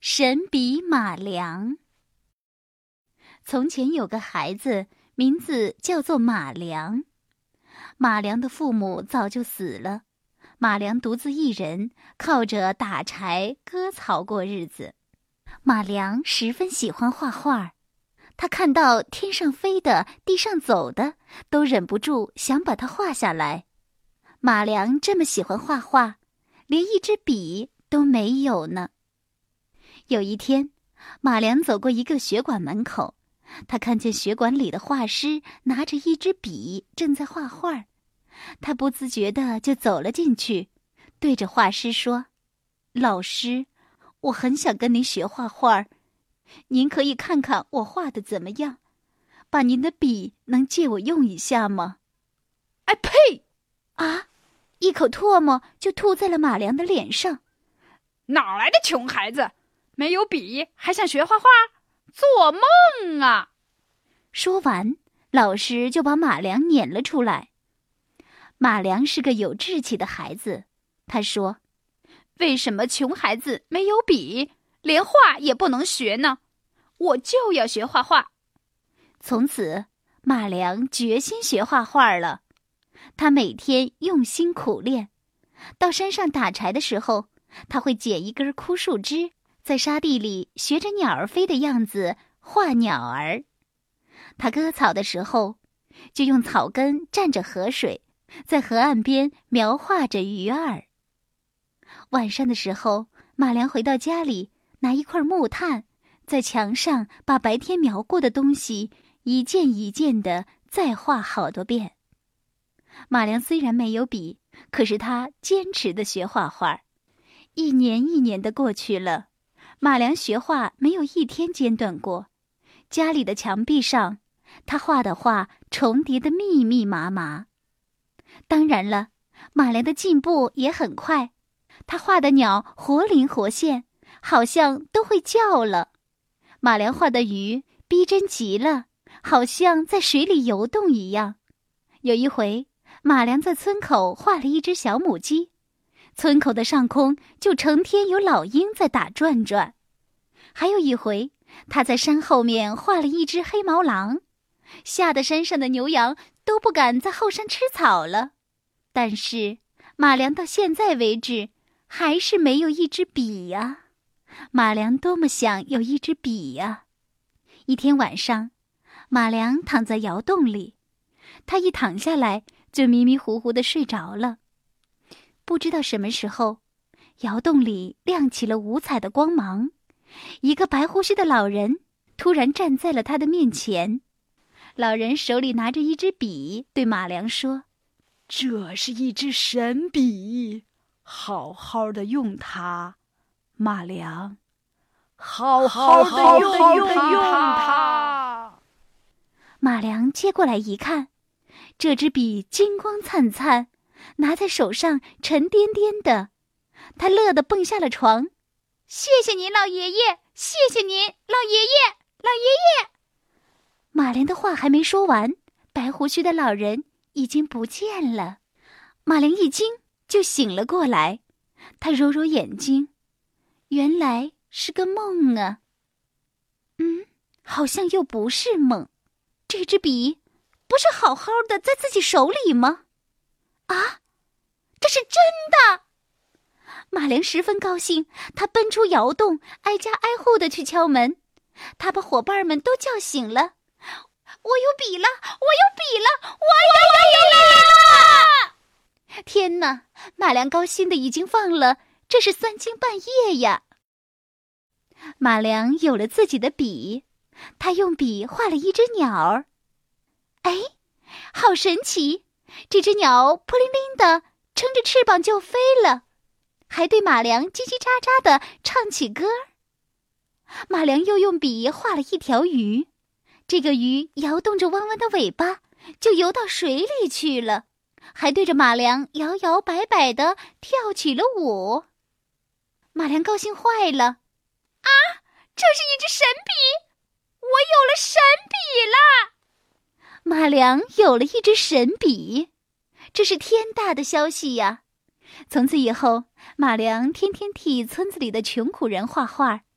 神笔马良。从前有个孩子，名字叫做马良。马良的父母早就死了，马良独自一人，靠着打柴割草过日子。马良十分喜欢画画，他看到天上飞的、地上走的，都忍不住想把它画下来。马良这么喜欢画画，连一支笔都没有呢。有一天，马良走过一个学馆门口，他看见学馆里的画师拿着一支笔正在画画，他不自觉地就走了进去，对着画师说：“老师，我很想跟您学画画，您可以看看我画的怎么样？把您的笔能借我用一下吗？” 哎呸！ 啊！一口唾沫就吐在了马良的脸上。 哪来的穷孩子？没有笔还想学画画？做梦啊！ 说完，老师就把马良撵了出来。马良是个有志气的孩子，他说：“ 为什么穷孩子没有笔，连画也不能学呢？我就要学画画。” 从此，马良决心学画画了。他每天用心苦练，到山上打柴的时候，他会捡一根枯树枝，在沙地里学着鸟儿飞的样子画鸟儿。他割草的时候，就用草根蘸着河水，在河岸边描画着鱼儿。晚上的时候，马良回到家里，拿一块木炭，在墙上把白天描过的东西一件一件的再画好多遍。马良虽然没有笔，可是他坚持地学画画。一年一年的过去了，马良学画没有一天间断过。家里的墙壁上，他画的画重叠得密密麻麻。当然了，马良的进步也很快，他画的鸟活灵活现，好像都会叫了。马良画的鱼逼真极了，好像在水里游动一样。有一回，马良在村口画了一只小母鸡，村口的上空就成天有老鹰在打转转。还有一回，他在山后面画了一只黑毛狼，吓得山上的牛羊都不敢在后山吃草了。但是马良到现在为止还是没有一支笔呀。马良多么想有一支笔呀！一天晚上，马良躺在窑洞里，他一躺下来就迷迷糊糊地睡着了。不知道什么时候，窑洞里亮起了五彩的光芒，一个白胡须的老人突然站在了他的面前。老人手里拿着一支笔，对马良说：“ 这是一支神笔，好好的用它，马良，好好的用它。” 马良接过来一看，这支笔金光灿灿，拿在手上沉甸甸的，他乐得蹦下了床。“谢谢您，老爷爷！谢谢您，老爷爷！老爷爷！”马良的话还没说完，白胡须的老人已经不见了。马良一惊就醒了过来，他揉揉眼睛，原来是个梦啊。好像又不是梦，这支笔不是好好的在自己手里吗？啊，这是真的！马良十分高兴，他奔出窑洞，挨家挨户的去敲门。他把伙伴们都叫醒了。“我有笔了！我有笔了！我有笔了！”天哪，马良高兴的已经忘了这是3更半夜呀。马良有了自己的笔，他用笔画了一只鸟儿。哎，好神奇！这只鸟扑灵灵的撑着翅膀就飞了，还对马良叽叽喳喳地唱起歌。马良又用笔画了一条鱼，这个鱼摇动着弯弯的尾巴，就游到水里去了，还对着马良摇摇摆摆地跳起了舞。马良高兴坏了，啊，这是一支神笔！我有了神笔了！马良有了一支神笔，这是天大的消息呀！从此以后，马良天天替村子里的穷苦人画画，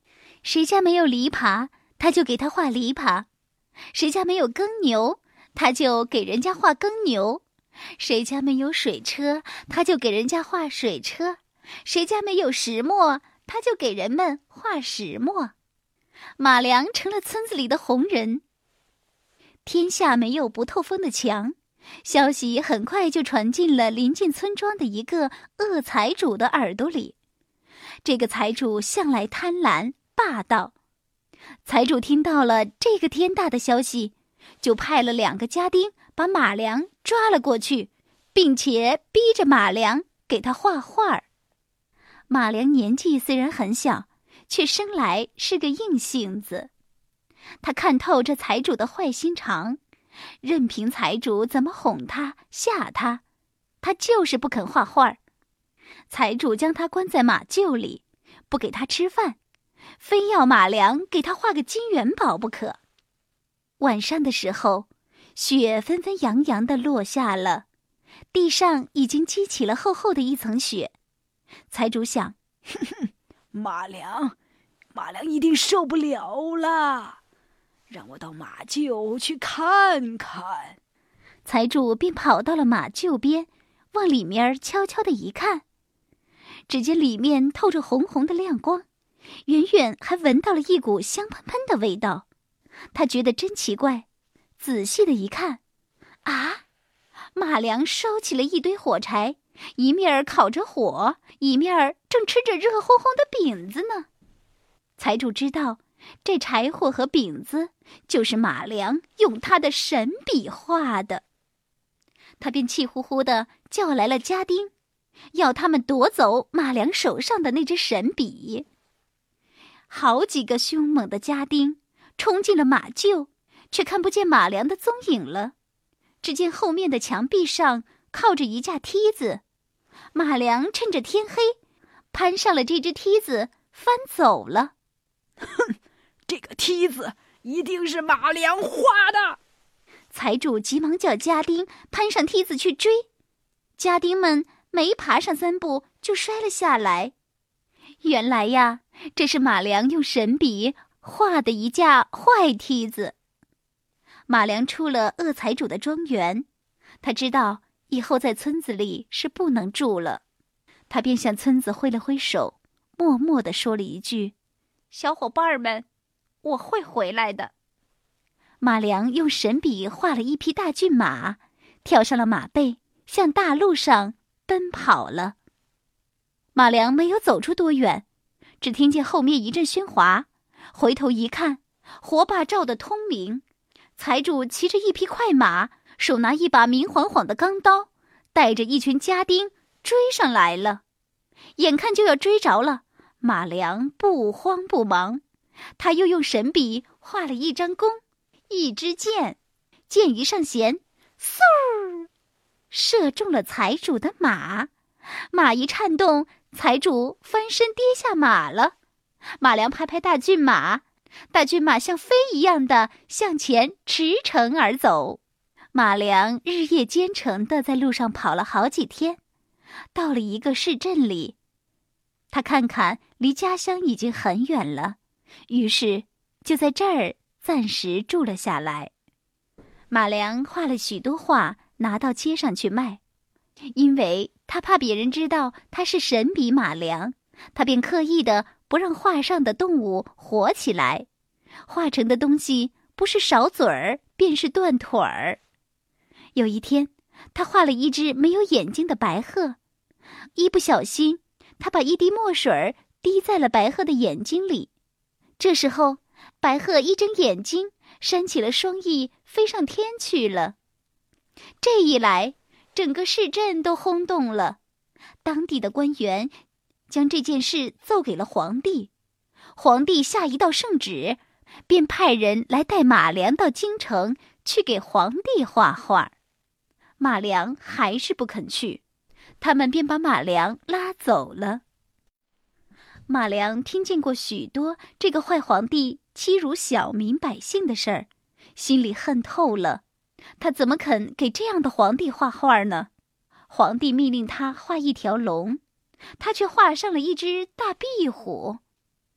谁家没有篱笆，他就给他画篱笆；谁家没有耕牛，他就给人家画耕牛；谁家没有水车，他就给人家画水车；谁家没有石磨，他就给人们画石磨。马良成了村子里的红人。天下没有不透风的墙，消息很快就传进了临近村庄的一个恶财主的耳朵里。这个财主向来贪婪霸道，财主听到了这个天大的消息，就派了2个家丁把马良抓了过去，并且逼着马良给他画画。马良年纪虽然很小，却生来是个硬性子。他看透这财主的坏心肠，任凭财主怎么哄他吓他，他就是不肯画画。财主将他关在马厩里，不给他吃饭，非要马良给他画个金元宝不可。晚上的时候，雪纷纷扬扬地落下了，地上已经积起了厚厚的一层雪。财主想， 马良一定受不了了，让我到马厩去看看。 财主便跑到了马厩边，往里面悄悄地一看，只见里面透着红红的亮光，远远还闻到了一股香喷喷的味道。他觉得真奇怪，仔细的一看，啊，马良烧起了一堆火柴，一面烤着火，一面正吃着热烘烘的饼子呢。财主知道这柴火和饼子就是马良用他的神笔画的，他便气呼呼地叫来了家丁，要他们夺走马良手上的那支神笔。好几个凶猛的家丁冲进了马厩，却看不见马良的踪影了。只见后面的墙壁上靠着一架梯子，马良趁着天黑攀上了这只梯子，翻走了。 哼，这个梯子一定是马良画的。 财主急忙叫家丁攀上梯子去追，家丁们没爬上3步就摔了下来。原来呀，这是马良用神笔画的一架坏梯子。马良出了恶财主的庄园，他知道以后在村子里是不能住了，他便向村子挥了挥手，默默地说了一句： 小伙伴们，我会回来的。 马良用神笔画了一匹大骏马，跳上了马背，向大路上奔跑了。马良没有走出多远，只听见后面一阵喧哗，回头一看，火把照得通明，财主骑着一匹快马，手拿一把明晃晃的钢刀，带着一群家丁追上来了。眼看就要追着了，马良不慌不忙，他又用神笔画了一张弓，一支箭，箭一上弦，嗖，射中了财主的马。马一颤动，财主翻身跌下马了。马良拍拍大骏马，大骏马像飞一样的向前驰骋而走。马良日夜兼程地在路上跑了好几天，到了一个市镇里，他看看离家乡已经很远了，于是就在这儿暂时住了下来。马良画了许多画，拿到街上去卖。因为他怕别人知道他是神笔马良，他便刻意的不让画上的动物活起来，画成的东西不是少嘴儿，便是断腿儿。有一天，他画了一只没有眼睛的白鹤，一不小心，他把一滴墨水滴在了白鹤的眼睛里。这时候，白鹤一睁眼睛，扇起了双翼，飞上天去了。这一来，整个市镇都轰动了，当地的官员将这件事奏给了皇帝。皇帝下一道圣旨，便派人来带马良到京城去给皇帝画画。马良还是不肯去，他们便把马良拉走了。马良听见过许多这个坏皇帝欺辱小民百姓的事儿，心里恨透了。他怎么肯给这样的皇帝画画呢？皇帝命令他画一条龙，他却画上了一只大壁虎。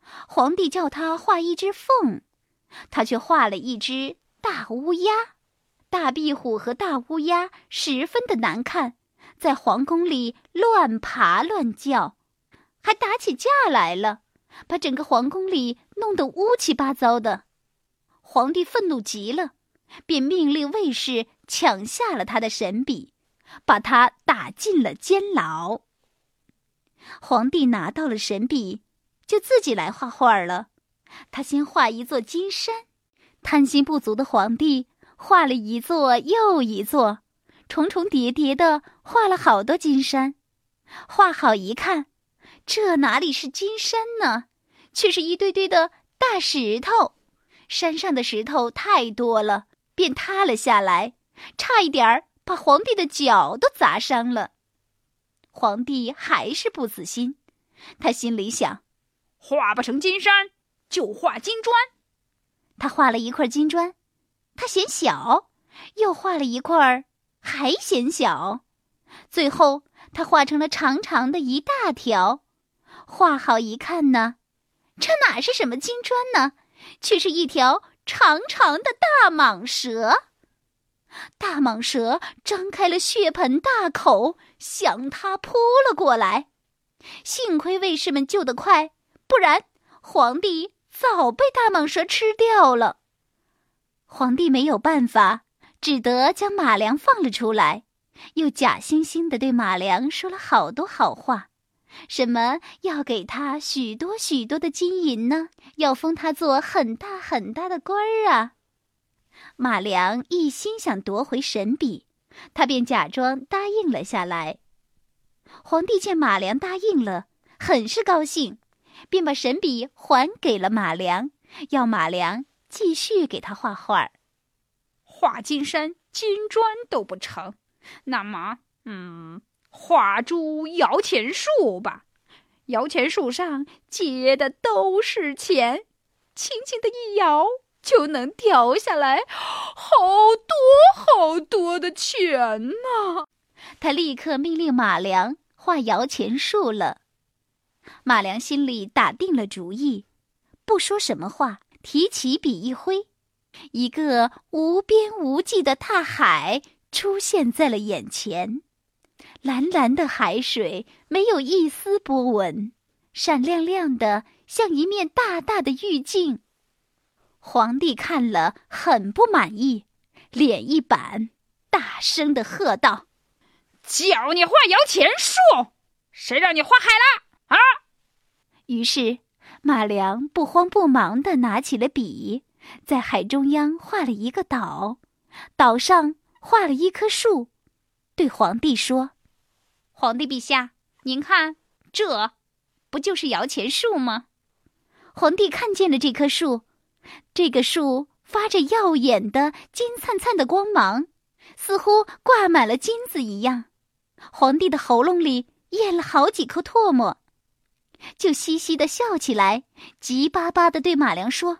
皇帝叫他画一只凤，他却画了一只大乌鸦。大壁虎和大乌鸦十分的难看，在皇宫里乱爬乱叫，还打起架来了，把整个皇宫里弄得乌七八糟的。皇帝愤怒极了，便命令卫士抢下了他的神笔，把他打进了监牢。皇帝拿到了神笔，就自己来画画了。他先画一座金山，贪心不足的皇帝画了一座又一座，重重叠叠的画了好多金山。画好一看，这哪里是金山呢，却是一堆堆的大石头。山上的石头太多了，便塌了下来，差一点把皇帝的脚都砸伤了。皇帝还是不死心，他心里想， 画不成金山，就画金砖。 他画了一块金砖，他嫌小，又画了一块，还嫌小，最后他画成了长长的一大条。画好一看呢，这哪是什么金砖呢，却是一条长长的大蟒蛇。大蟒蛇张开了血盆大口，向他扑了过来。幸亏卫士们救得快，不然皇帝早被大蟒蛇吃掉了。皇帝没有办法，只得将马良放了出来，又假惺惺地对马良说了好多好话，什么要给他许多许多的金银呢，要封他做很大很大的官儿啊。马良一心想夺回神笔，他便假装答应了下来。皇帝见马良答应了，很是高兴，便把神笔还给了马良，要马良继续给他画画。 画金山金砖都不成，那么画株摇钱树吧。摇钱树上结的都是钱，轻轻的一摇就能掉下来好多好多的钱呢。 他立刻命令马良画摇钱树了。马良心里打定了主意，不说什么话，提起笔一挥，一个无边无际的大海出现在了眼前。蓝蓝的海水没有一丝波纹，闪亮亮的像一面大大的玉镜。皇帝看了很不满意，脸一板，大声地喝道： 叫你画摇钱树，谁让你画海了啊？ 于是马良不慌不忙地拿起了笔，在海中央画了一个岛，岛上画了一棵树，对皇帝说：皇帝陛下，您看，这不就是摇钱树吗？皇帝看见了这棵树，这个树发着耀眼的金灿灿的光芒，似乎挂满了金子一样。皇帝的喉咙里咽了好几口唾沫，就嘻嘻地笑起来，急巴巴地对马良说：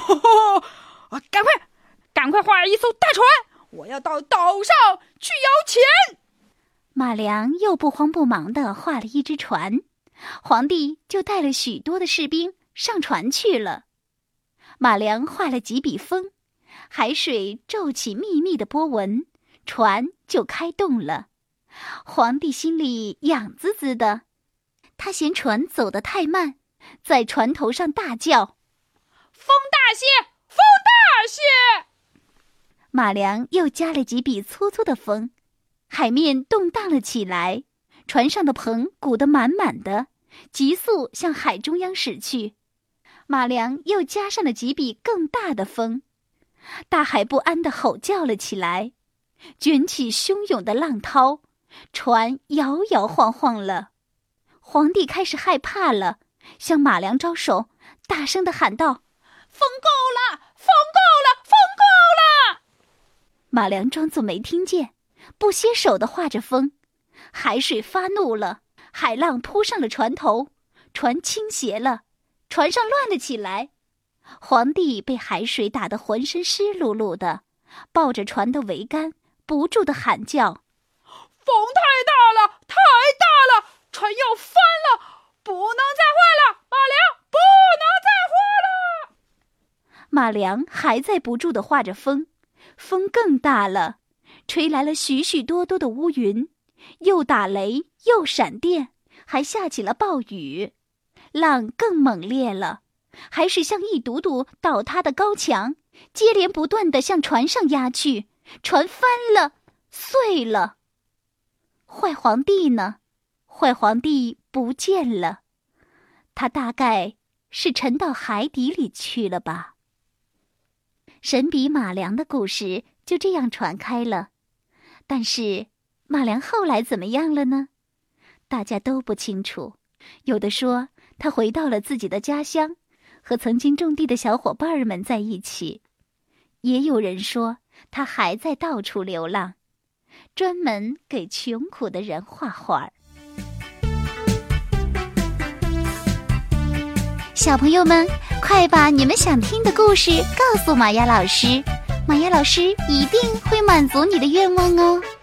赶快画一艘大船，我要到岛上去摇钱。 马良又不慌不忙地画了一只船，皇帝就带了许多的士兵上船去了。马良画了几笔风，海水皱起密密的波纹，船就开动了。皇帝心里痒滋滋的，他嫌船走得太慢，在船头上大叫： 风大些，风大些！ 马良又加了几笔粗粗的风，海面动荡了起来，船上的篷鼓得满满的，急速向海中央驶去。马良又加上了几笔更大的风，大海不安地吼叫了起来，卷起汹涌的浪涛，船摇摇晃晃了。皇帝开始害怕了，向马良招手，大声地喊道： 风够了，风够了，风够了！ 马良装作没听见，不歇手地画着风。海水发怒了，海浪扑上了船头，船倾斜了，船上乱了起来。皇帝被海水打得浑身湿漉漉的，抱着船的桅杆，不住地喊叫： 风太大了，太大了，船要翻了，不能再画了，马良，不马良还在不住地画着风，风更大了，吹来了许许多多的乌云，又打雷又闪电，还下起了暴雨，浪更猛烈了，还是像一堵堵倒塌的高墙，接连不断地向船上压去，船翻了，碎了。坏皇帝呢？坏皇帝不见了，他大概是沉到海底里去了吧。神笔马良的故事就这样传开了，但是马良后来怎么样了呢？大家都不清楚。有的说他回到了自己的家乡，和曾经种地的小伙伴们在一起，也有人说他还在到处流浪，专门给穷苦的人画画。小朋友们，快把你们想听的故事告诉玛雅老师，玛雅老师一定会满足你的愿望哦。